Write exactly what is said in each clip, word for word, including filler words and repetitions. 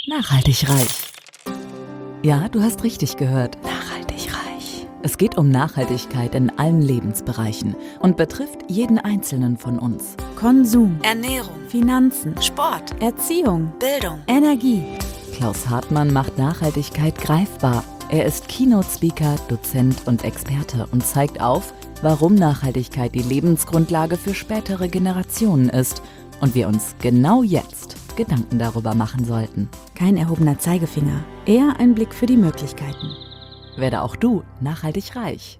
Nachhaltig reich. Ja, du hast richtig gehört. Nachhaltig reich. Es geht um Nachhaltigkeit in allen Lebensbereichen und betrifft jeden Einzelnen von uns. Konsum, Ernährung, Finanzen, Sport, Erziehung, Bildung. Energie. Klaus Hartmann macht Nachhaltigkeit greifbar. Er ist Keynote-Speaker, Dozent und Experte und zeigt auf, warum Nachhaltigkeit die Lebensgrundlage für spätere Generationen ist und wir uns genau jetzt Gedanken darüber machen sollten. Kein erhobener Zeigefinger, eher ein Blick für die Möglichkeiten. Werde auch du nachhaltig reich.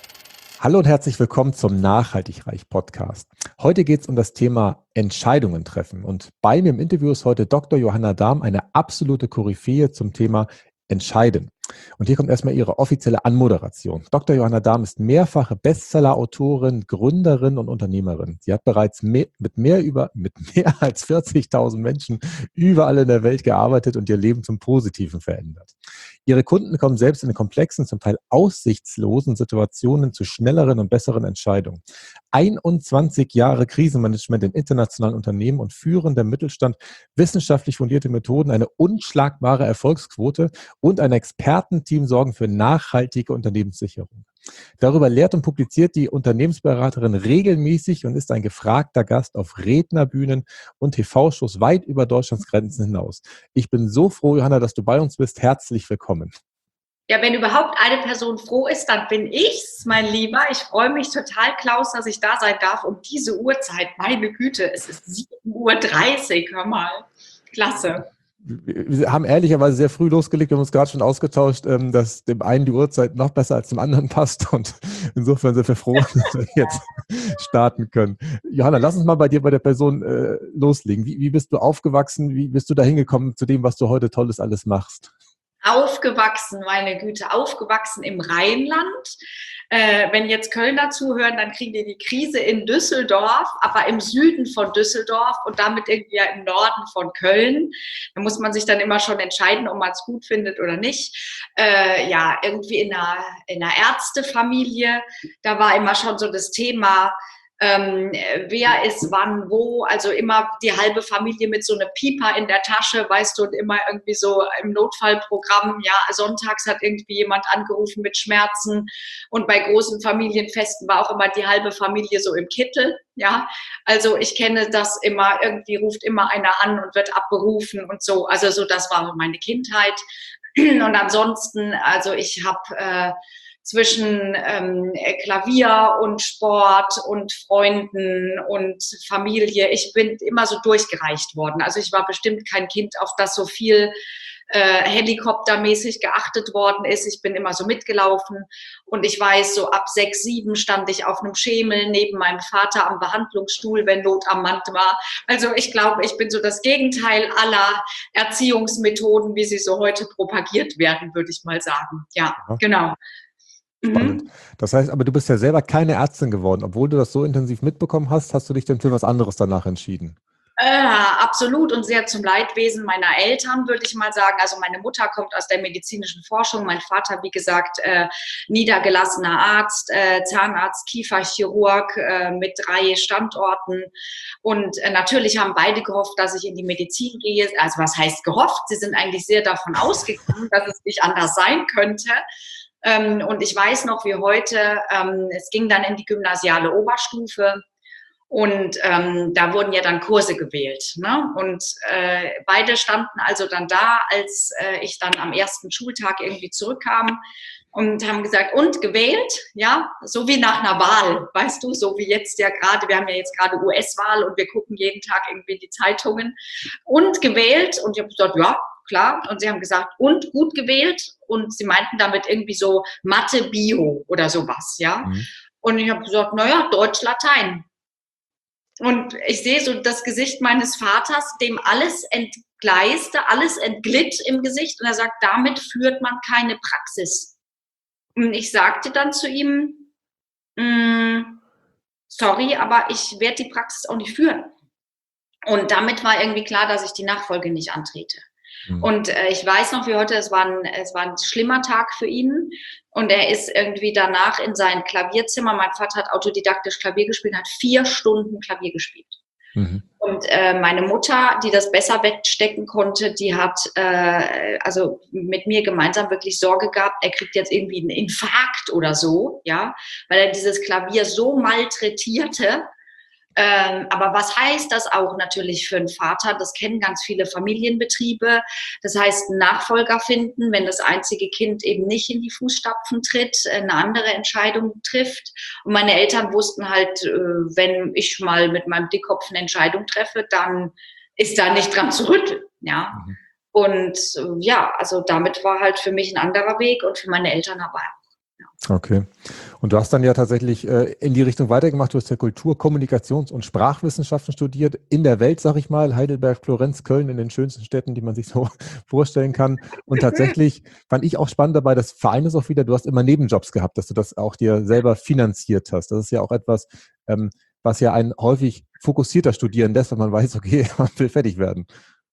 Hallo und herzlich willkommen zum Nachhaltig Reich Podcast. Heute geht es um das Thema Entscheidungen treffen. Und bei mir im Interview ist heute Doktor Johanna Dahm, eine absolute Koryphäe zum Thema Entscheiden. Und hier kommt erstmal ihre offizielle Anmoderation. Doktor Johanna Dahm ist mehrfache Bestseller-Autorin, Gründerin und Unternehmerin. Sie hat bereits mehr, mit, mehr über, mit mehr als vierzigtausend Menschen überall in der Welt gearbeitet und ihr Leben zum Positiven verändert. Ihre Kunden kommen selbst in den komplexen, zum Teil aussichtslosen Situationen zu schnelleren und besseren Entscheidungen. einundzwanzig Jahre Krisenmanagement in internationalen Unternehmen und führender Mittelstand, wissenschaftlich fundierte Methoden, eine unschlagbare Erfolgsquote und ein Expertenteam sorgen für nachhaltige Unternehmenssicherung. Darüber lehrt und publiziert die Unternehmensberaterin regelmäßig und ist ein gefragter Gast auf Rednerbühnen und T V-Shows weit über Deutschlands Grenzen hinaus. Ich bin so froh, Johanna, dass du bei uns bist. Herzlich willkommen. Ja, wenn überhaupt eine Person froh ist, dann bin ich's, mein Lieber. Ich freue mich total, Klaus, dass ich da sein darf um diese Uhrzeit. Meine Güte, es ist sieben Uhr dreißig, hör mal. Klasse. Wir haben ehrlicherweise sehr früh losgelegt, wir haben uns gerade schon ausgetauscht, dass dem einen die Uhrzeit noch besser als dem anderen passt und insofern sind wir froh, dass wir jetzt starten können. Johanna, lass uns mal bei dir, bei der Person äh, loslegen. Wie, wie bist du aufgewachsen? Wie bist du da hingekommen zu dem, was du heute Tolles alles machst? Aufgewachsen, meine Güte, aufgewachsen im Rheinland. Äh, wenn jetzt Kölner zuhören, dann kriegen die die Krise in Düsseldorf, aber im Süden von Düsseldorf und damit irgendwie ja im Norden von Köln. Da muss man sich dann immer schon entscheiden, ob man es gut findet oder nicht. Äh, ja, irgendwie in einer, in einer Ärztefamilie, da war immer schon so das Thema, Ähm, wer ist wann wo, also immer die halbe Familie mit so einem Pieper in der Tasche, weißt du, und immer irgendwie so im Notfallprogramm, ja, sonntags hat irgendwie jemand angerufen mit Schmerzen und bei großen Familienfesten war auch immer die halbe Familie so im Kittel, ja, also ich kenne das immer, irgendwie ruft immer einer an und wird abberufen und so, also so, das war meine Kindheit und ansonsten, also ich habe äh, zwischen ähm, Klavier und Sport und Freunden und Familie. Ich bin immer so durchgereicht worden. Also ich war bestimmt kein Kind, auf das so viel äh, helikoptermäßig geachtet worden ist. Ich bin immer so mitgelaufen und ich weiß, so ab sechs, sieben stand ich auf einem Schemel neben meinem Vater am Behandlungsstuhl, wenn Not am Mann war. Also ich glaube, ich bin so das Gegenteil aller Erziehungsmethoden, wie sie so heute propagiert werden, würde ich mal sagen. Ja, Aha. genau. Spannend. Das heißt, aber du bist ja selber keine Ärztin geworden. Obwohl du das so intensiv mitbekommen hast, hast du dich dann für was anderes danach entschieden. Äh, absolut und sehr zum Leidwesen meiner Eltern, würde ich mal sagen. Also meine Mutter kommt aus der medizinischen Forschung, mein Vater, wie gesagt, äh, niedergelassener Arzt, äh, Zahnarzt, Kieferchirurg äh, mit drei Standorten. Und äh, natürlich haben beide gehofft, dass ich in die Medizin gehe. Also was heißt gehofft? Sie sind eigentlich sehr davon ausgegangen, dass es nicht anders sein könnte. Ähm, und ich weiß noch wie heute, ähm, es ging dann in die gymnasiale Oberstufe und ähm, da wurden ja dann Kurse gewählt. Ne? Und äh, beide standen also dann da, als äh, ich dann am ersten Schultag irgendwie zurückkam und haben gesagt, und gewählt? Ja, so wie nach einer Wahl, weißt du, so wie jetzt ja gerade, wir haben ja jetzt gerade U S-Wahl und wir gucken jeden Tag irgendwie die Zeitungen. Und gewählt? Und ich habe gesagt, ja, klar. Und sie haben gesagt, und gut gewählt? Und sie meinten damit irgendwie so Mathe, Bio oder sowas, ja. Mhm. Und ich habe gesagt, naja, Deutsch, Latein. Und ich sehe so das Gesicht meines Vaters, dem alles entgleiste, alles entglitt im Gesicht. Und er sagt, damit führt man keine Praxis. Und ich sagte dann zu ihm, sorry, aber ich werde die Praxis auch nicht führen. Und damit war irgendwie klar, dass ich die Nachfolge nicht antrete. Mhm. Und äh, ich weiß noch wie heute, es war, ein, es war ein schlimmer Tag für ihn. Und er ist irgendwie danach in sein Klavierzimmer. Mein Vater hat autodidaktisch Klavier gespielt, hat vier Stunden Klavier gespielt. Mhm. Und äh, meine Mutter, die das besser wegstecken konnte, die hat äh, also mit mir gemeinsam wirklich Sorge gehabt, er kriegt jetzt irgendwie einen Infarkt oder so, ja, weil er dieses Klavier so malträtierte. Ähm, aber was heißt das auch natürlich für einen Vater? Das kennen ganz viele Familienbetriebe. Das heißt, einen Nachfolger finden, wenn das einzige Kind eben nicht in die Fußstapfen tritt, eine andere Entscheidung trifft. Und meine Eltern wussten halt, wenn ich mal mit meinem Dickkopf eine Entscheidung treffe, dann ist da nicht dran zu rütteln, ja. Mhm. Und ja, also damit war halt für mich ein anderer Weg und für meine Eltern aber auch. Okay. Und du hast dann ja tatsächlich äh, in die Richtung weitergemacht. Du hast ja Kultur-, Kommunikations- und Sprachwissenschaften studiert. In der Welt, sag ich mal, Heidelberg, Florenz, Köln, in den schönsten Städten, die man sich so vorstellen kann. Und tatsächlich fand ich auch spannend dabei, das Verein ist auch wieder, du hast immer Nebenjobs gehabt, dass du das auch dir selber finanziert hast. Das ist ja auch etwas, ähm, was ja einen häufig fokussierter studieren lässt, wenn man weiß, okay, man will fertig werden.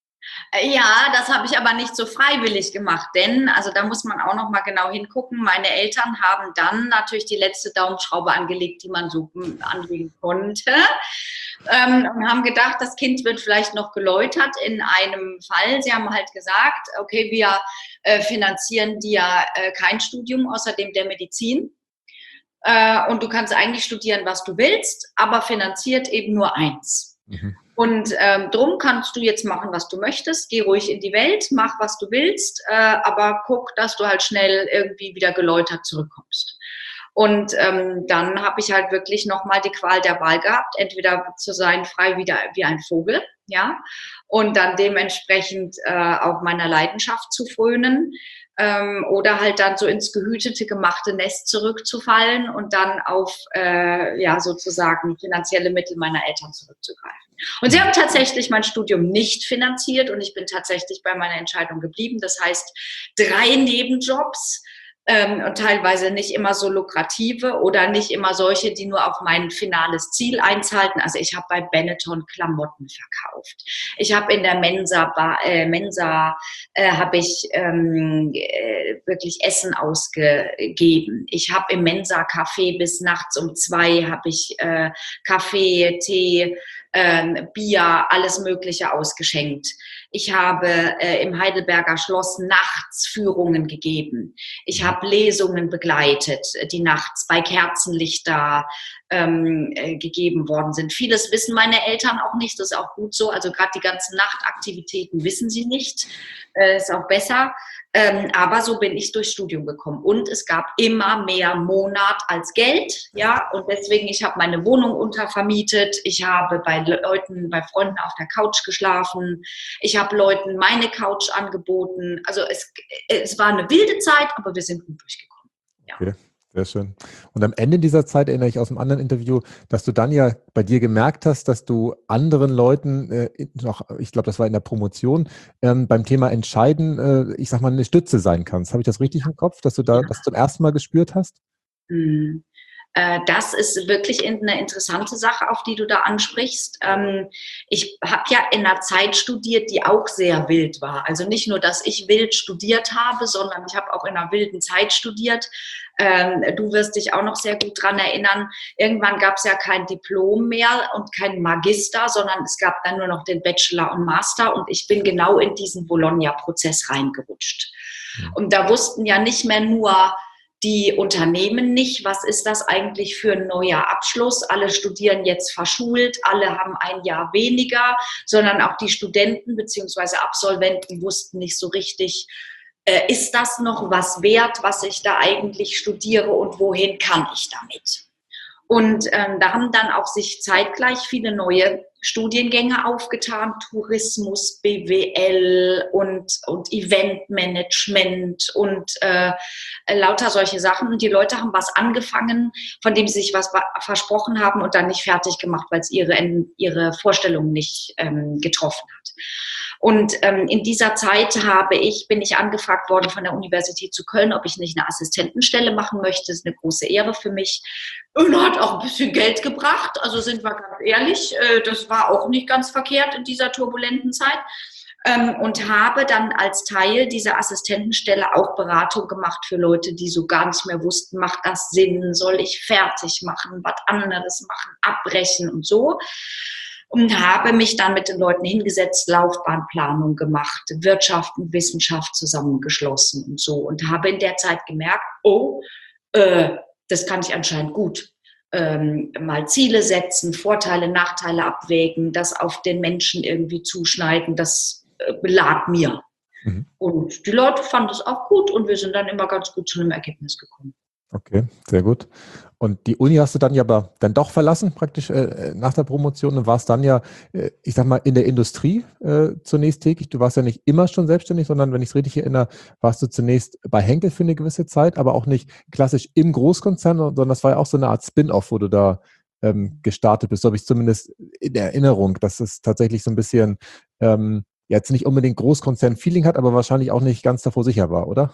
Ja, das habe ich aber nicht so freiwillig gemacht, denn, also da muss man auch noch mal genau hingucken, meine Eltern haben dann natürlich die letzte Daumenschraube angelegt, die man so anlegen konnte, ähm, und haben gedacht, das Kind wird vielleicht noch geläutert in einem Fall. Sie haben halt gesagt, okay, wir äh, finanzieren dir äh, kein Studium, außer dem der Medizin. Äh, und du kannst eigentlich studieren, was du willst, aber finanziert eben nur eins. Mhm. Und ähm, drum kannst du jetzt machen, was du möchtest. Geh ruhig in die Welt, mach, was du willst, äh, aber guck, dass du halt schnell irgendwie wieder geläutert zurückkommst. Und ähm, dann habe ich halt wirklich nochmal die Qual der Wahl gehabt, entweder zu sein frei wieder wie ein Vogel, ja, und dann dementsprechend äh, auch meiner Leidenschaft zu frönen, ähm, oder halt dann so ins gehütete, gemachte Nest zurückzufallen und dann auf äh, ja sozusagen finanzielle Mittel meiner Eltern zurückzugreifen. Und sie haben tatsächlich mein Studium nicht finanziert und ich bin tatsächlich bei meiner Entscheidung geblieben. Das heißt, drei Nebenjobs, ähm, und teilweise nicht immer so lukrative oder nicht immer solche, die nur auf mein finales Ziel einzahlen. Also ich habe bei Benetton Klamotten verkauft. Ich habe in der Mensa, äh, Mensa äh, habe ich ähm, äh, wirklich Essen ausgegeben. Ich habe im Mensa-Café bis nachts um zwei habe ich äh, Kaffee, Tee, ähm, Bier, alles Mögliche ausgeschenkt. Ich habe äh, im Heidelberger Schloss nachts Führungen gegeben. Ich habe Lesungen begleitet, die nachts bei Kerzenlichter ähm, äh, gegeben worden sind. Vieles wissen meine Eltern auch nicht, das ist auch gut so. Also gerade die ganzen Nachtaktivitäten wissen sie nicht, äh, ist auch besser. Ähm, aber so bin ich durchs Studium gekommen. Und es gab immer mehr Monat als Geld, ja. Und deswegen, ich habe meine Wohnung untervermietet. Ich habe bei Leuten, bei Freunden auf der Couch geschlafen. Ich habe Leuten meine Couch angeboten. Also es, es war eine wilde Zeit, aber wir sind gut durchgekommen. Ja. Okay. Sehr schön. Und am Ende dieser Zeit erinnere ich aus einem anderen Interview, dass du dann ja bei dir gemerkt hast, dass du anderen Leuten, äh, noch, ich glaube, das war in der Promotion, ähm, beim Thema Entscheiden, äh, ich sag mal, eine Stütze sein kannst. Habe ich das richtig im Kopf, dass du da Ja. das zum ersten Mal gespürt hast? Mhm. Das ist wirklich eine interessante Sache, auf die du da ansprichst. Ich habe ja in einer Zeit studiert, die auch sehr wild war. Also nicht nur, dass ich wild studiert habe, sondern ich habe auch in einer wilden Zeit studiert. Du wirst dich auch noch sehr gut dran erinnern. Irgendwann gab es ja kein Diplom mehr und kein Magister, sondern es gab dann nur noch den Bachelor und Master. Und ich bin genau in diesen Bologna-Prozess reingerutscht. Ja. Und da wussten ja nicht mehr nur die Unternehmen nicht, was ist das eigentlich für ein neuer Abschluss? Alle studieren jetzt verschult, alle haben ein Jahr weniger, sondern auch die Studenten bzw. Absolventen wussten nicht so richtig, äh, ist das noch was wert, was ich da eigentlich studiere und wohin kann ich damit? Und ähm, da haben dann auch sich zeitgleich viele neue Studiengänge aufgetan, Tourismus, B W L und, und Eventmanagement und äh, lauter solche Sachen. Und die Leute haben was angefangen, von dem sie sich was versprochen haben und dann nicht fertig gemacht, weil es ihre, ihre Vorstellung nicht ähm, getroffen hat. Und ähm, in dieser Zeit habe ich, bin ich angefragt worden von der Universität zu Köln, ob ich nicht eine Assistentenstelle machen möchte. Das ist eine große Ehre für mich. Und hat auch ein bisschen Geld gebracht. Also sind wir ganz ehrlich, äh, das war auch nicht ganz verkehrt in dieser turbulenten Zeit. Ähm, und habe dann als Teil dieser Assistentenstelle auch Beratung gemacht für Leute, die so gar nicht mehr wussten, macht das Sinn, soll ich fertig machen, was anderes machen, abbrechen und so. und habe mich dann mit den Leuten hingesetzt, Laufbahnplanung gemacht, Wirtschaft und Wissenschaft zusammengeschlossen und so und habe in der Zeit gemerkt, oh, äh, das kann ich anscheinend gut. Ähm, mal Ziele setzen, Vorteile, Nachteile abwägen, das auf den Menschen irgendwie zuschneiden, das äh, lag mir. Mhm. Und die Leute fanden es auch gut und wir sind dann immer ganz gut zu einem Ergebnis gekommen. Okay, sehr gut. Und die Uni hast du dann ja aber dann doch verlassen, praktisch äh, nach der Promotion und warst dann ja, äh, ich sag mal, in der Industrie äh, zunächst tätig. Du warst ja nicht immer schon selbstständig, sondern, wenn ich es richtig erinnere, warst du zunächst bei Henkel für eine gewisse Zeit, aber auch nicht klassisch im Großkonzern, sondern das war ja auch so eine Art Spin-off, wo du da ähm, gestartet bist. So habe ich zumindest in der Erinnerung, dass es tatsächlich so ein bisschen ähm, jetzt nicht unbedingt Großkonzern-Feeling hat, aber wahrscheinlich auch nicht ganz davor sicher war, oder?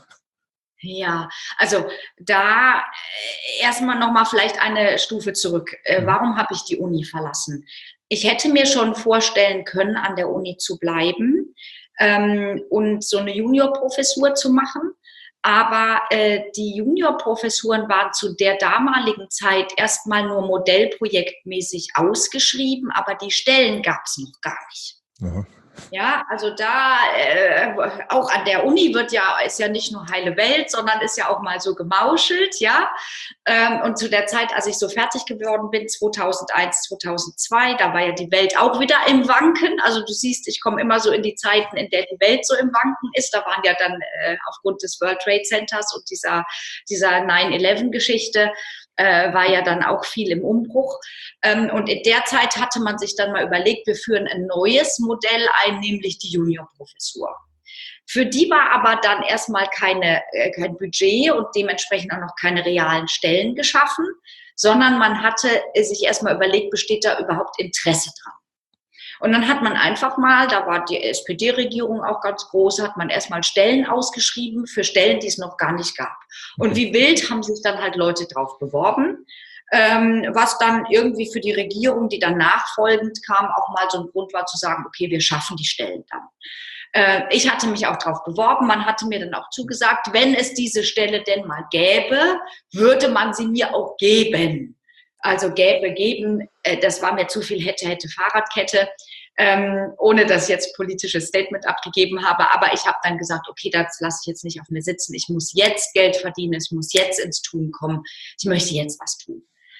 Ja, also da äh, erstmal nochmal vielleicht eine Stufe zurück. Äh, warum habe ich die Uni verlassen? Ich hätte mir schon vorstellen können, an der Uni zu bleiben ähm, und so eine Juniorprofessur zu machen. Aber äh, die Juniorprofessuren waren zu der damaligen Zeit erstmal nur modellprojektmäßig ausgeschrieben, aber die Stellen gab es noch gar nicht. Aha. Ja, also da, äh, auch an der Uni wird ja, ist ja nicht nur heile Welt, sondern ist ja auch mal so gemauschelt, ja. Ähm, und zu der Zeit, als ich so fertig geworden bin, zweitausendeins, zweitausendzwei, da war ja die Welt auch wieder im Wanken. Also du siehst, ich komme immer so in die Zeiten, in der die Welt so im Wanken ist. Da waren ja dann äh, aufgrund des World Trade Centers und dieser, dieser nine eleven Geschichte, Äh, war ja dann auch viel im Umbruch. Ähm, und in der Zeit hatte man sich dann mal überlegt, wir führen ein neues Modell ein, nämlich die Juniorprofessur. Für die war aber dann erstmal keine, äh, kein Budget und dementsprechend auch noch keine realen Stellen geschaffen, sondern man hatte sich erstmal überlegt, besteht da überhaupt Interesse dran? Und dann hat man einfach mal, da war die S P D-Regierung auch ganz groß, hat man erstmal Stellen ausgeschrieben für Stellen, die es noch gar nicht gab. Und wie wild haben sich dann halt Leute drauf beworben, ähm, was dann irgendwie für die Regierung, die dann nachfolgend kam, auch mal so ein Grund war zu sagen, okay, wir schaffen die Stellen dann. Äh, ich hatte mich auch drauf beworben, man hatte mir dann auch zugesagt, wenn es diese Stelle denn mal gäbe, würde man sie mir auch geben. Also gäbe, geben, äh, das war mir zu viel hätte, hätte Fahrradkette, ähm, ohne dass ich jetzt politisches Statement abgegeben habe. Aber ich habe dann gesagt, okay, das lasse ich jetzt nicht auf mir sitzen. Ich muss jetzt Geld verdienen, ich muss jetzt ins Tun kommen. Ich möchte jetzt was tun.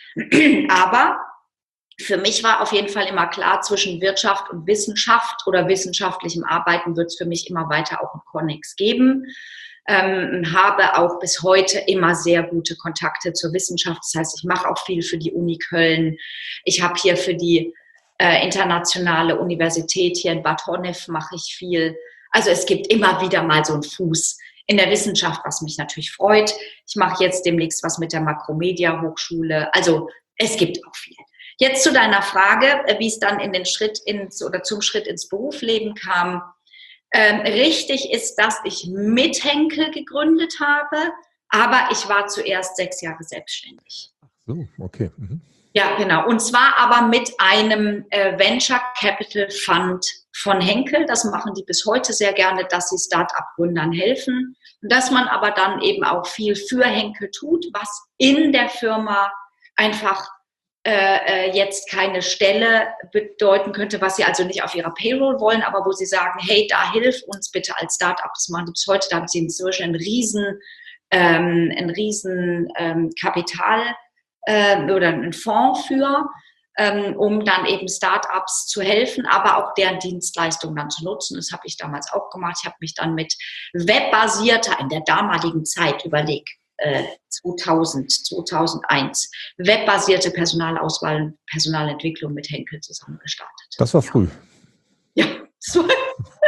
Aber für mich war auf jeden Fall immer klar, zwischen Wirtschaft und Wissenschaft oder wissenschaftlichem Arbeiten wird es für mich immer weiter auch einen Konnex geben. Ähm, habe auch bis heute immer sehr gute Kontakte zur Wissenschaft. Das heißt, ich mache auch viel für die Uni Köln. Ich habe hier für die äh, internationale Universität hier in Bad Honnef mache ich viel. Also es gibt immer wieder mal so einen Fuß in der Wissenschaft, was mich natürlich freut. Ich mache jetzt demnächst was mit der Makromedia Hochschule. Also es gibt auch viel. Jetzt zu deiner Frage, wie es dann in den Schritt ins oder zum Schritt ins Berufsleben kam. Ähm, richtig ist, dass ich mit Henkel gegründet habe, aber ich war zuerst sechs Jahre selbstständig. Ach so, okay. Mhm. Ja, genau. Und zwar aber mit einem äh, Venture Capital Fund von Henkel. Das machen die bis heute sehr gerne, dass sie Start-up-Gründern helfen. Und dass man aber dann eben auch viel für Henkel tut, was in der Firma einfach äh, jetzt keine Stelle bedeuten könnte, was sie also nicht auf ihrer Payroll wollen, aber wo sie sagen, hey, da hilf uns bitte als Start-up. Das machen sie bis heute. Da haben sie inzwischen einen riesen, ähm, einen riesen ähm, Kapital äh, oder einen Fonds für, ähm, um dann eben Start-ups zu helfen, aber auch deren Dienstleistungen dann zu nutzen. Das habe ich damals auch gemacht. Ich habe mich dann mit webbasierter, in der damaligen Zeit, überlegt, äh, zweitausend, zweitausendeins, webbasierte Personalauswahl und Personalentwicklung mit Henkel zusammen gestartet. Das war früh. Ja, das war,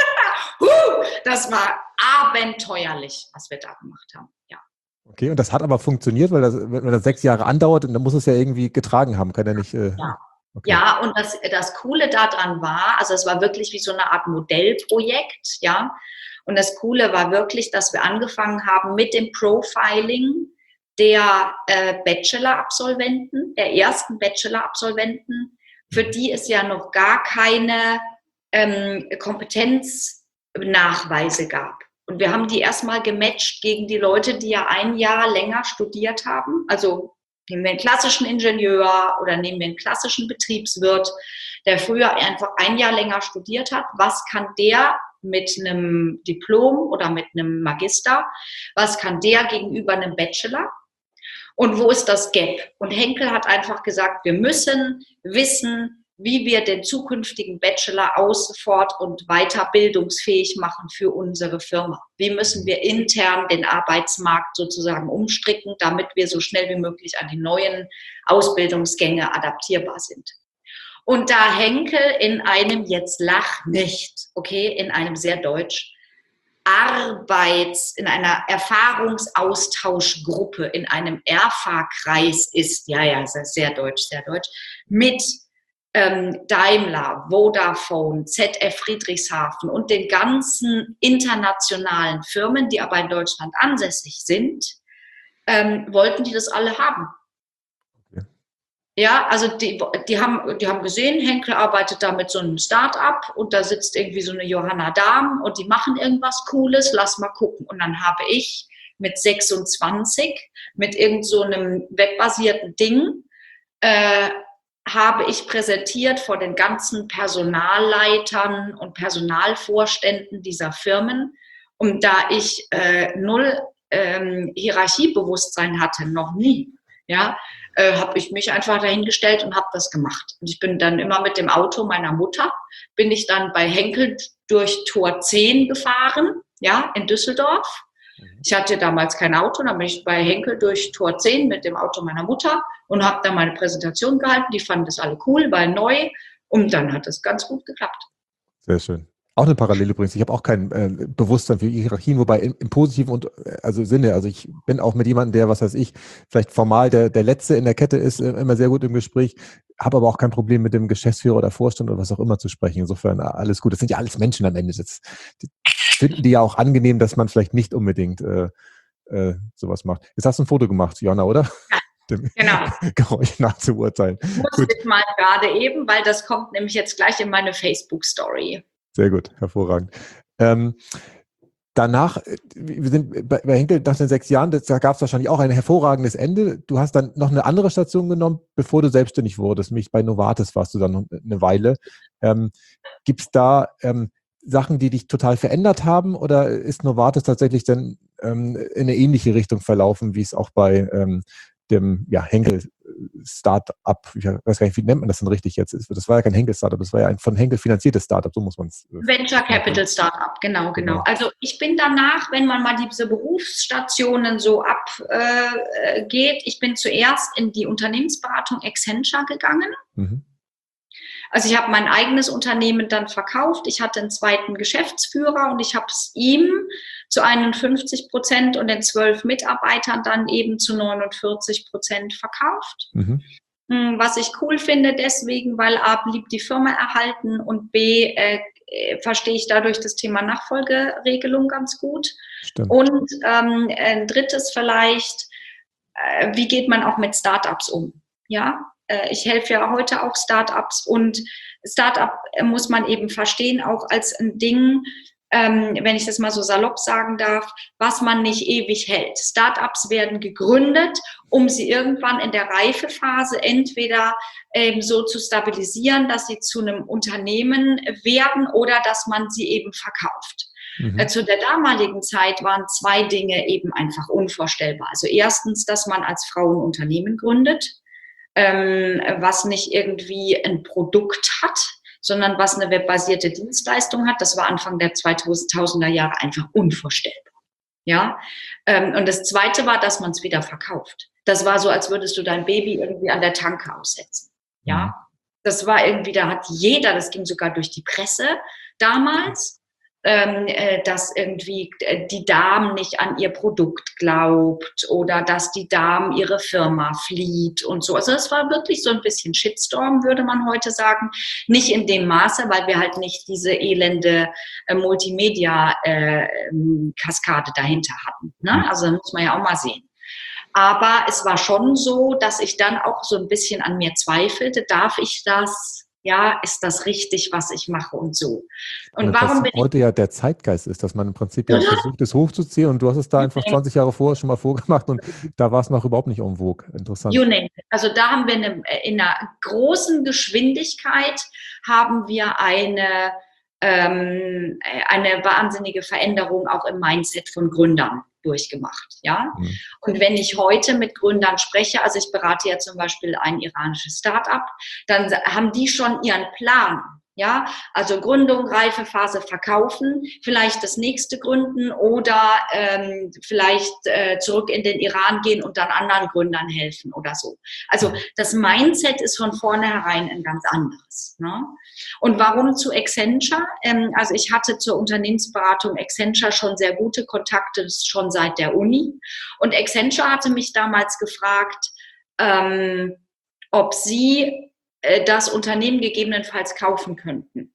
das war abenteuerlich, was wir da gemacht haben. Ja. Okay, und das hat aber funktioniert, weil das, wenn das sechs Jahre andauert, dann muss es ja irgendwie getragen haben, kann ja nicht... Äh, ja. Okay. Ja, und das, das Coole daran war, also es war wirklich wie so eine Art Modellprojekt, ja. Und das Coole war wirklich, dass wir angefangen haben mit dem Profiling der äh, Bachelor-Absolventen, der ersten Bachelor-Absolventen, für die es ja noch gar keine ähm, Kompetenznachweise gab. Und wir haben die erstmal gematcht gegen die Leute, die ja ein Jahr länger studiert haben, also Nehmen wir einen klassischen Ingenieur oder nehmen wir einen klassischen Betriebswirt, der früher einfach ein Jahr länger studiert hat. Was kann der mit einem Diplom oder mit einem Magister, was kann der gegenüber einem Bachelor? Und wo ist das Gap? Und Henkel hat einfach gesagt, wir müssen wissen, wie wir den zukünftigen Bachelor aus-, fort- und weiterbildungsfähig machen für unsere Firma. Wie müssen wir intern den Arbeitsmarkt sozusagen umstricken, damit wir so schnell wie möglich an die neuen Ausbildungsgänge adaptierbar sind. Und da Henkel in einem, jetzt lach nicht, okay, in einem sehr deutsch, Arbeits-, in einer Erfahrungsaustauschgruppe, in einem R F A-Kreis ist, ja, ja, sehr deutsch, sehr deutsch, mit ähm, Daimler, Vodafone, Z F Friedrichshafen und den ganzen internationalen Firmen, die aber in Deutschland ansässig sind, ähm, wollten die das alle haben. Ja, also die, die, haben, die haben gesehen, Henkel arbeitet da mit so einem Start-up und da sitzt irgendwie so eine Johanna Dahm und die machen irgendwas Cooles, lass mal gucken. Und dann habe ich mit sechsundzwanzig, mit irgend so einem webbasierten Ding, äh, habe ich präsentiert vor den ganzen Personalleitern und Personalvorständen dieser Firmen. Und da ich äh, null ähm, Hierarchiebewusstsein hatte, noch nie, ja, äh, habe ich mich einfach dahingestellt und habe das gemacht. Und ich bin dann immer mit dem Auto meiner Mutter, bin ich dann bei Henkel durch Tor zehn gefahren, ja, in Düsseldorf. Ich hatte damals kein Auto, dann bin ich bei Henkel durch Tor zehn mit dem Auto meiner Mutter und habe dann meine Präsentation gehalten. Die fanden das alle cool, weil neu. Und dann hat es ganz gut geklappt. Sehr schön. Auch eine Parallele übrigens. Ich habe auch kein äh, Bewusstsein für Hierarchien, wobei im, im positiven und äh, also Sinne. Also ich bin auch mit jemandem, der, was weiß ich, vielleicht formal der, der Letzte in der Kette ist, äh, immer sehr gut im Gespräch, habe aber auch kein Problem mit dem Geschäftsführer oder Vorstand oder was auch immer zu sprechen. Insofern alles gut. Das sind ja alles Menschen am Ende. Das, das finden die ja auch angenehm, dass man vielleicht nicht unbedingt äh, äh, sowas macht. Jetzt hast du ein Foto gemacht, Johanna, oder? Ja. Dem genau. Geräusch nachzuurteilen. Musste ich mal gerade eben, weil das kommt nämlich jetzt gleich in meine Facebook-Story. Sehr gut, hervorragend. Ähm, danach, wir sind bei, bei Henkel nach den sechs Jahren, da gab es wahrscheinlich auch ein hervorragendes Ende. Du hast dann noch eine andere Station genommen, bevor du selbstständig wurdest. Nämlich bei Novartis warst du dann noch eine Weile. Ähm, Gibt es da ähm, Sachen, die dich total verändert haben, oder ist Novartis tatsächlich dann ähm, in eine ähnliche Richtung verlaufen, wie es auch bei ähm, dem ja, Henkel Start-up, ich weiß gar nicht, wie nennt man das denn richtig jetzt? Das war ja kein Henkel-Startup, das war ja ein von Henkel finanziertes Startup, so muss man es. Venture Capital Startup, genau, genau, genau. Also ich bin danach, wenn man mal diese Berufsstationen so abgeht, äh, ich bin zuerst in die Unternehmensberatung Accenture gegangen. Mhm. Also ich habe mein eigenes Unternehmen dann verkauft. Ich hatte einen zweiten Geschäftsführer und ich habe es ihm zu einundfünfzig Prozent und den zwölf Mitarbeitern dann eben zu neunundvierzig Prozent verkauft. Mhm. Was ich cool finde deswegen, weil A, blieb die Firma erhalten und B, äh, verstehe ich dadurch das Thema Nachfolgeregelung ganz gut. Stimmt. Und ähm, ein drittes vielleicht, äh, wie geht man auch mit Startups um? Ja, ich helfe ja heute auch Startups und Startup muss man eben verstehen, auch als ein Ding, ähm, wenn ich das mal so salopp sagen darf, was man nicht ewig hält. Startups werden gegründet, um sie irgendwann in der Reifephase entweder ähm, so zu stabilisieren, dass sie zu einem Unternehmen werden oder dass man sie eben verkauft. Mhm. Äh, zu der damaligen Zeit waren zwei Dinge eben einfach unvorstellbar. Also erstens, dass man als Frau ein Unternehmen gründet, Ähm, was nicht irgendwie ein Produkt hat, sondern was eine webbasierte Dienstleistung hat. Das war Anfang der zweitausender Jahre einfach unvorstellbar. Ja? Ähm, und das Zweite war, dass man es wieder verkauft. Das war so, als würdest du dein Baby irgendwie an der Tanke aussetzen. Ja? Das war irgendwie, da hat jeder, das ging sogar durch die Presse damals, ähm, äh, dass irgendwie die Dame nicht an ihr Produkt glaubt oder dass die Dame ihre Firma flieht und so. Also es war wirklich so ein bisschen Shitstorm, würde man heute sagen. Nicht in dem Maße, weil wir halt nicht diese elende äh, Multimedia-Kaskade äh, dahinter hatten. Ne? Also muss man ja auch mal sehen. Aber es war schon so, dass ich dann auch so ein bisschen an mir zweifelte, darf ich das Ja, ist das richtig, was ich mache und so. Und Und warum was bin ich heute ja der Zeitgeist ist, dass man im Prinzip ja versucht, es hochzuziehen und du hast es da einfach zwanzig Jahre vorher schon mal vorgemacht und da war es noch überhaupt nicht en vogue. Interessant. You name it. Also da haben wir eine, in einer großen Geschwindigkeit haben wir eine, ähm, eine wahnsinnige Veränderung auch im Mindset von Gründern durchgemacht. Ja? Mhm. Und wenn ich heute mit Gründern spreche, also ich berate ja zum Beispiel ein iranisches Start-up, dann haben die schon ihren Plan. Ja, also Gründung, Reifephase, verkaufen, vielleicht das nächste gründen oder ähm, vielleicht äh, zurück in den Iran gehen und dann anderen Gründern helfen oder so. Also das Mindset ist von vornherein ein ganz anderes. Ne? Und warum zu Accenture? Ähm, also ich hatte zur Unternehmensberatung Accenture schon sehr gute Kontakte, schon seit der Uni. Und Accenture hatte mich damals gefragt, ähm, ob sie das Unternehmen gegebenenfalls kaufen könnten.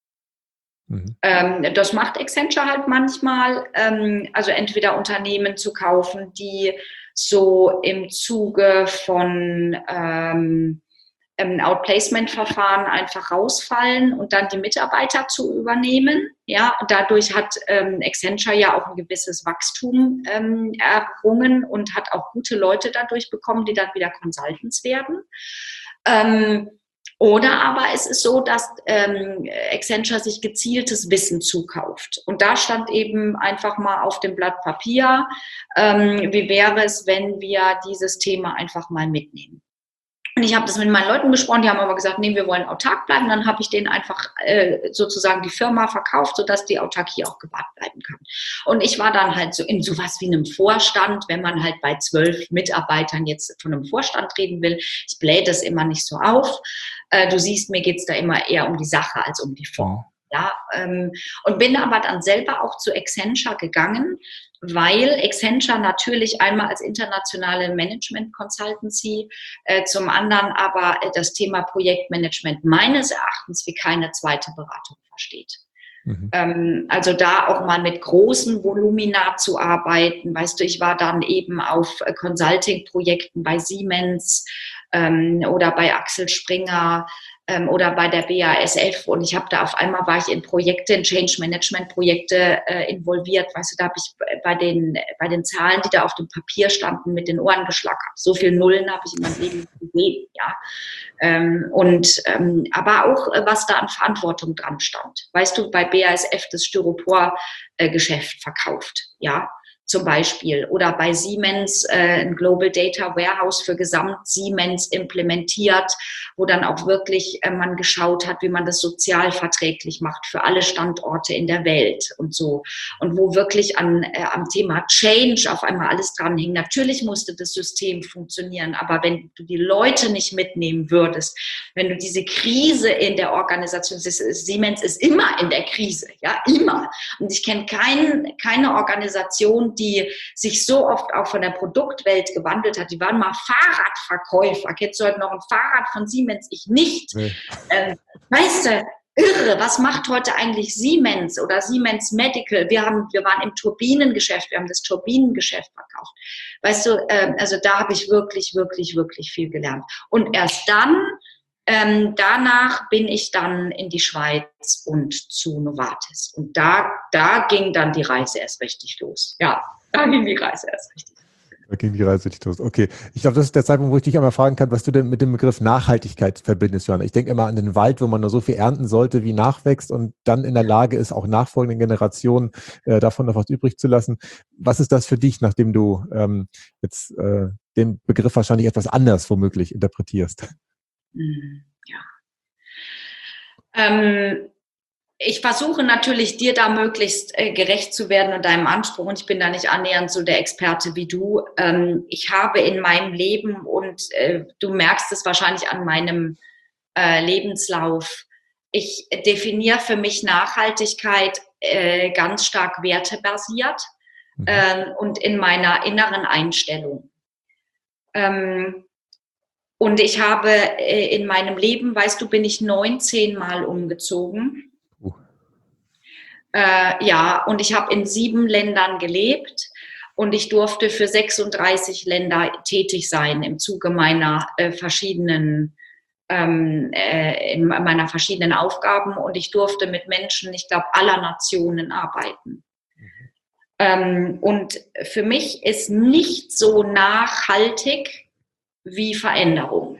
Mhm. Ähm, das macht Accenture halt manchmal, ähm, also entweder Unternehmen zu kaufen, die so im Zuge von ähm, Outplacement-Verfahren einfach rausfallen und dann die Mitarbeiter zu übernehmen. Ja, dadurch hat ähm, Accenture ja auch ein gewisses Wachstum ähm, errungen und hat auch gute Leute dadurch bekommen, die dann wieder Consultants werden. Ähm, Oder aber es ist so, dass ähm, Accenture sich gezieltes Wissen zukauft. Und da stand eben einfach mal auf dem Blatt Papier, ähm, wie wäre es, wenn wir dieses Thema einfach mal mitnehmen. Und ich habe das mit meinen Leuten besprochen, die haben aber gesagt, nee, wir wollen autark bleiben. Dann habe ich denen einfach äh, sozusagen die Firma verkauft, sodass die Autarkie auch gewahrt bleiben kann. Und ich war dann halt so in sowas wie einem Vorstand, wenn man halt bei zwölf Mitarbeitern jetzt von einem Vorstand reden will. Ich blähe das immer nicht so auf. Äh, du siehst, mir geht's da immer eher um die Sache als um die Form. Ja, ähm, und bin aber dann selber auch zu Accenture gegangen, weil Accenture natürlich einmal als internationale Management-Consultancy, äh, zum anderen aber das Thema Projektmanagement meines Erachtens wie keine zweite Beratung versteht. Mhm. Ähm, also da auch mal mit großen Volumina zu arbeiten. Weißt du, ich war dann eben auf Consulting-Projekten bei Siemens ähm, oder bei Axel Springer ähm, oder bei der B A S F und ich habe da auf einmal war ich in Projekte, in Change-Management-Projekte äh, involviert. Weißt du, da habe ich bei den, bei den Zahlen, die da auf dem Papier standen, mit den Ohren geschlackert. So viel Nullen habe ich in meinem Leben gesehen, ja. Ähm, und ähm, aber auch, was da an Verantwortung dran stand. Weißt du, bei B A S F das Styropor-Geschäft äh, verkauft, ja, zum Beispiel. Oder bei Siemens äh, ein Global Data Warehouse für Gesamt Siemens implementiert, wo dann auch wirklich äh, man geschaut hat, wie man das sozial verträglich macht für alle Standorte in der Welt und so. Und wo wirklich an, äh, am Thema Change auf einmal alles dran hing. Natürlich musste das System funktionieren, aber wenn du die Leute nicht mitnehmen würdest, wenn du diese Krise in der Organisation, Siemens ist immer in der Krise, ja, immer. Und ich kenne kein, keine Organisation, die sich so oft auch von der Produktwelt gewandelt hat. Die waren mal Fahrradverkäufer. Kennst du heute noch ein Fahrrad von Siemens? Ich nicht. Nee. Ähm, weißt du, irre, was macht heute eigentlich Siemens oder Siemens Medical? Wir haben, wir waren im Turbinengeschäft, wir haben das Turbinengeschäft verkauft. Weißt du, ähm, also da habe ich wirklich, wirklich, wirklich viel gelernt. Und erst dann, ähm, danach bin ich dann in die Schweiz und zu Novartis. Und da, da ging dann die Reise erst richtig los. Ja, da ging die Reise erst richtig los. Da ging die Reise richtig los. Okay. Ich glaube, das ist der Zeitpunkt, wo ich dich einmal fragen kann, was du denn mit dem Begriff Nachhaltigkeit verbindest, Johanna. Ich denke immer an den Wald, wo man nur so viel ernten sollte, wie nachwächst und dann in der Lage ist, auch nachfolgenden Generationen äh, davon noch was übrig zu lassen. Was ist das für dich, nachdem du ähm, jetzt äh, den Begriff wahrscheinlich etwas anders womöglich interpretierst? Ja. Ähm, ich versuche natürlich, dir da möglichst äh, gerecht zu werden und deinem Anspruch. Und ich bin da nicht annähernd so der Experte wie du. Ähm, ich habe in meinem Leben, und äh, du merkst es wahrscheinlich an meinem äh, Lebenslauf, ich definiere für mich Nachhaltigkeit äh, ganz stark wertebasiert mhm. äh, und in meiner inneren Einstellung. Ähm, Und ich habe äh, in meinem Leben, weißt du, bin ich neunzehn Mal umgezogen. Uh. Äh, ja, und ich habe in sieben Ländern gelebt und ich durfte für sechsunddreißig Länder tätig sein im Zuge meiner äh, verschiedenen ähm, äh, in meiner verschiedenen Aufgaben und ich durfte mit Menschen, ich glaube, aller Nationen arbeiten. Mhm. Ähm, und für mich ist nicht so nachhaltig wie Veränderung.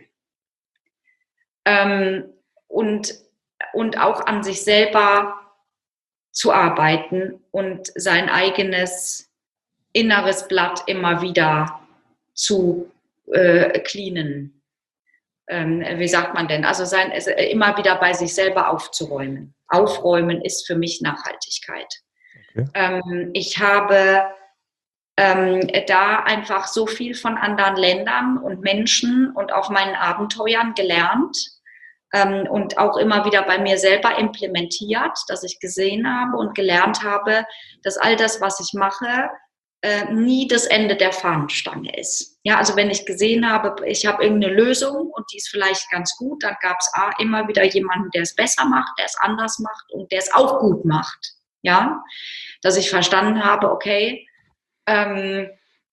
Ähm, und, und auch an sich selber zu arbeiten und sein eigenes inneres Blatt immer wieder zu äh, cleanen. Ähm, wie sagt man denn? Also sein, also immer wieder bei sich selber aufzuräumen. Aufräumen ist für mich Nachhaltigkeit. Okay. Ähm, ich habe ähm, da einfach so viel von anderen Ländern und Menschen und auch meinen Abenteuern gelernt ähm, und auch immer wieder bei mir selber implementiert, dass ich gesehen habe und gelernt habe, dass all das, was ich mache, äh, nie das Ende der Fahnenstange ist. Ja, also wenn ich gesehen habe, ich habe irgendeine Lösung und die ist vielleicht ganz gut, dann gab es immer wieder jemanden, der es besser macht, der es anders macht und der es auch gut macht. Ja, dass ich verstanden habe, okay, ähm,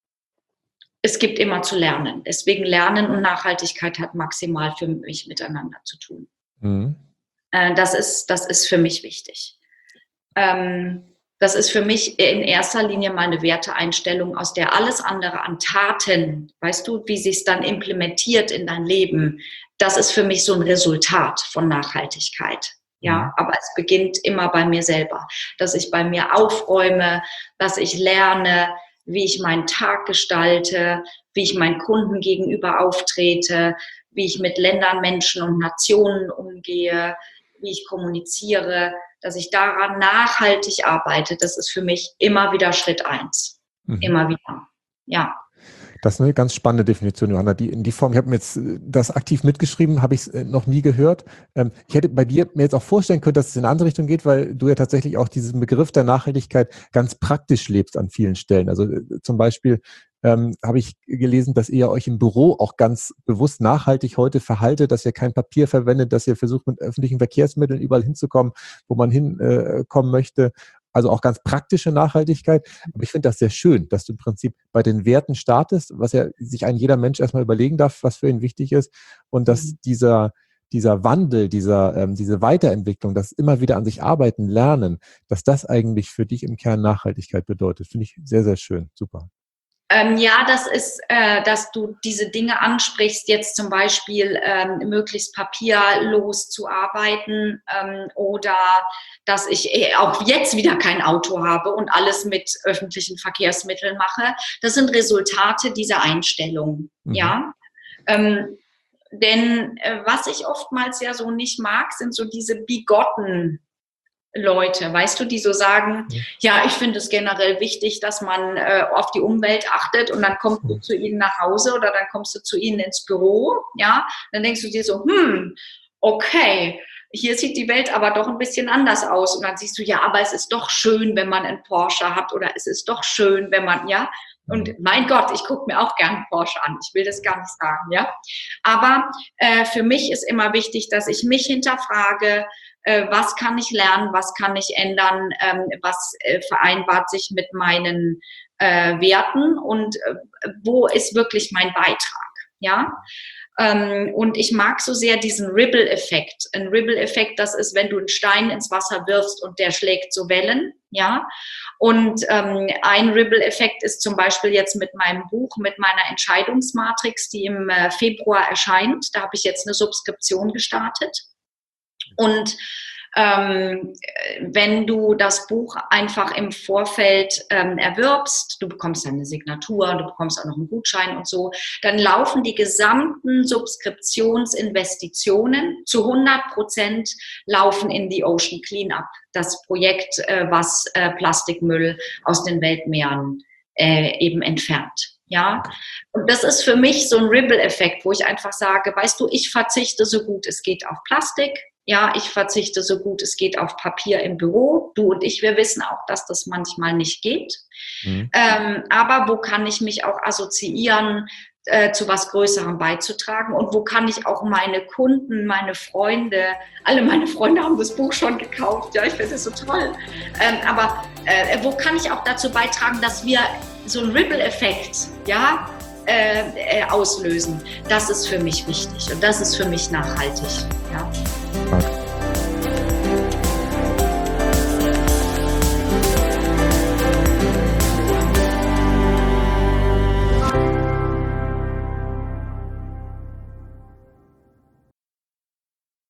es gibt immer zu lernen. Deswegen Lernen und Nachhaltigkeit hat maximal für mich miteinander zu tun. Mhm. Äh, das ist, das ist für mich wichtig. Ähm, das ist für mich in erster Linie meine Werteeinstellung, aus der alles andere an Taten, weißt du, wie sich es dann implementiert in dein Leben, das ist für mich so ein Resultat von Nachhaltigkeit. Ja, aber es beginnt immer bei mir selber, dass ich bei mir aufräume, dass ich lerne, wie ich meinen Tag gestalte, wie ich meinen Kunden gegenüber auftrete, wie ich mit Ländern, Menschen und Nationen umgehe, wie ich kommuniziere, dass ich daran nachhaltig arbeite. Das ist für mich immer wieder Schritt eins. Mhm. Immer wieder, ja. Das ist eine ganz spannende Definition, Johanna. Die, in die Form, ich habe mir jetzt das aktiv mitgeschrieben, habe ich es noch nie gehört. Ich hätte bei dir mir jetzt auch vorstellen können, dass es in eine andere Richtung geht, weil du ja tatsächlich auch diesen Begriff der Nachhaltigkeit ganz praktisch lebst an vielen Stellen. Also zum Beispiel ähm, habe ich gelesen, dass ihr euch im Büro auch ganz bewusst nachhaltig heute verhaltet, dass ihr kein Papier verwendet, dass ihr versucht, mit öffentlichen Verkehrsmitteln überall hinzukommen, wo man hinkommen äh, möchte. Also auch ganz praktische Nachhaltigkeit. Aber ich finde das sehr schön, dass du im Prinzip bei den Werten startest, was ja sich ein jeder Mensch erstmal überlegen darf, was für ihn wichtig ist. Und dass mhm. dieser, dieser Wandel, dieser, ähm, diese Weiterentwicklung, das immer wieder an sich arbeiten, lernen, dass das eigentlich für dich im Kern Nachhaltigkeit bedeutet. Finde ich sehr, sehr schön. Super. Ähm, ja, das ist, äh, dass du diese Dinge ansprichst, jetzt zum Beispiel ähm, möglichst papierlos zu arbeiten ähm, oder dass ich auch jetzt wieder kein Auto habe und alles mit öffentlichen Verkehrsmitteln mache. Das sind Resultate dieser Einstellung, mhm. ja. Ähm, denn äh, was ich oftmals ja so nicht mag, sind so diese bigotten Leute, weißt du, die so sagen, ja, ich finde es generell wichtig, dass man äh, auf die Umwelt achtet und dann kommst du zu ihnen nach Hause oder dann kommst du zu ihnen ins Büro, ja, dann denkst du dir so, hm, okay, hier sieht die Welt aber doch ein bisschen anders aus und dann siehst du, ja, aber es ist doch schön, wenn man einen Porsche hat oder es ist doch schön, wenn man, ja, und mein Gott, ich gucke mir auch gerne Porsche an, ich will das gar nicht sagen, ja, aber äh, für mich ist immer wichtig, dass ich mich hinterfrage, was kann ich lernen, was kann ich ändern, was vereinbart sich mit meinen Werten und wo ist wirklich mein Beitrag, ja? Und ich mag so sehr diesen Ripple-Effekt. Ein Ripple-Effekt, das ist, wenn du einen Stein ins Wasser wirfst und der schlägt so Wellen, ja? Und ein Ripple-Effekt ist zum Beispiel jetzt mit meinem Buch, mit meiner Entscheidungsmatrix, die im Februar erscheint. Da habe ich jetzt eine Subskription gestartet. Und ähm, wenn du das Buch einfach im Vorfeld ähm, erwirbst, du bekommst eine Signatur, du bekommst auch noch einen Gutschein und so, dann laufen die gesamten Subskriptionsinvestitionen zu hundert Prozent laufen in die Ocean Cleanup, das Projekt, äh, was äh, Plastikmüll aus den Weltmeeren äh, eben entfernt. Ja, und das ist für mich so ein Ripple-Effekt, wo ich einfach sage, weißt du, ich verzichte so gut es geht auf Plastik. Ja, ich verzichte so gut es geht auf Papier im Büro. Du und ich, wir wissen auch, dass das manchmal nicht geht. Mhm. Ähm, aber wo kann ich mich auch assoziieren, äh, zu was Größerem beizutragen? Und wo kann ich auch meine Kunden, meine Freunde, alle meine Freunde haben das Buch schon gekauft. Ja, ich finde das so toll. Ähm, aber äh, wo kann ich auch dazu beitragen, dass wir so einen Ripple-Effekt, ja, äh, äh, auslösen. Das ist für mich wichtig und das ist für mich nachhaltig. Ja. Okay.